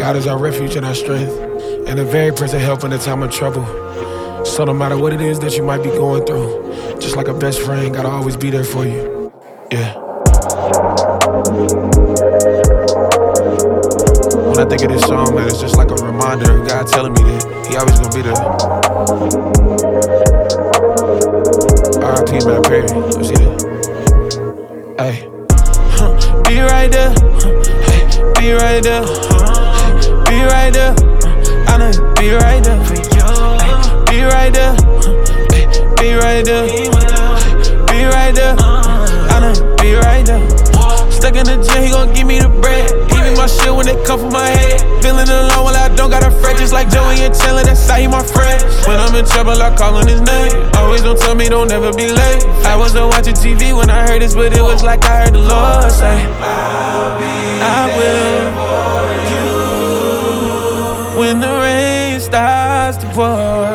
God is our refuge and our strength, and a very present help in the time of trouble. So no matter what it is that you might be going through, just like a best friend, gotta always be there for you. Yeah. When I think of this song, man, it's just like a reminder of God telling me that He always gonna be there. R.I.P. Matt Perry. You see that? Hey. Be right there. Be right there. Be right there. I know you be right there for you. Be right there. Be right there. Be right there. I know you be right there. Stuck in the gym, he gon' give me the bread. Give me my shit when they come from my head. Feeling alone while I don't got a fret. Just like Joey and Chandler, that's how he my friend. When I'm in trouble, I call on his name. Always don't tell me don't ever be late. I wasn't watching TV when I heard this, but it was like I heard the Lord say, I will for you. When the rain starts to pour,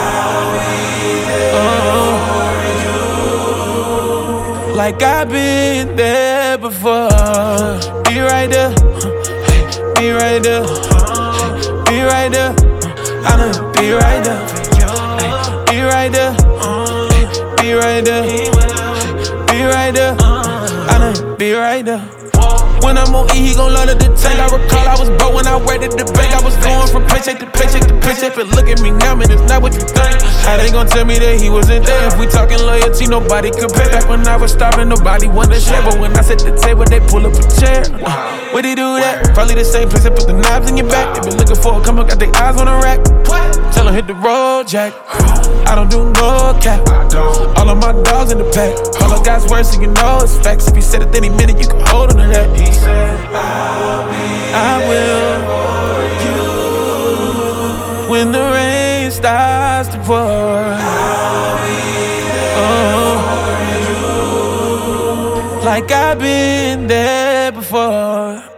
like I've been there before. Be right there. Be right there. Be right there. I know you be right there. Be right there. Be right there. Be right there. I know you be right there. When I'm on E, he gon' load up the tank. I recall I was broke when I worked at the bank. I was going from paycheck to paycheck to paycheck. But look at me now, man, it's not what you think. How they gon' tell me that he wasn't there? If we talking loyalty, nobody compare. Back when I was starving, nobody wanted to share. But when I set the table, they pull up a chair. Where'd he do that? Probably the same place that put the knives in your back. They been looking for a come up, got their eyes on the rack. Tell him hit the road, Jack. I don't do no cap. All of my dogs in the pack. All I got's words, so you know it's facts. If he said it any minute, you can hold on to that. He said, I will for you. When the rain starts to pour, like I've been there before.